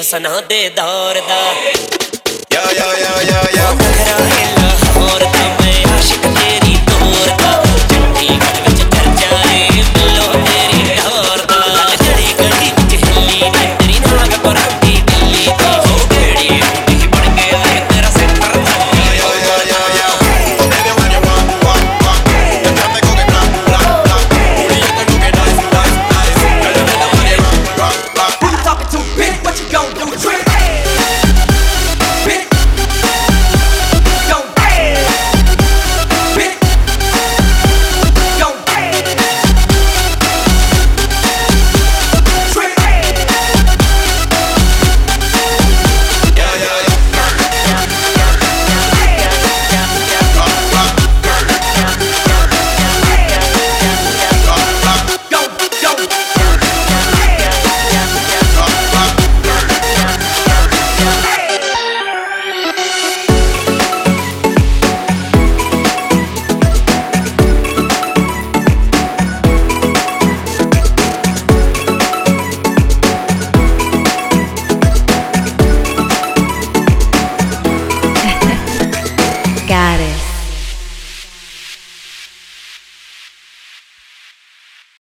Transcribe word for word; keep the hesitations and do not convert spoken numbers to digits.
सना दे दौर दा या या या या या नखरा है लाहौर दा मैं आशिक तेरी तोर दा चंडीगढ़ विच कर जाए मिलो तेरी डोर दा जड़ी गली विच हिली ने तेरी नाग परांदी दिल्ली दी हो बेड़ी उठी बन गया है तेरा सेंटर दा या या या या baby when you walk walk walk you got me going rock rock rock booty you can get nice nice nice girl you make the body rock rock rock Who you talking to, bitch? What you gon' do? Trick? Bitch. Gon' bitch. Gon' trick. yeah yeah yeah rock rock rock rock Go, go. rock rock Goddess.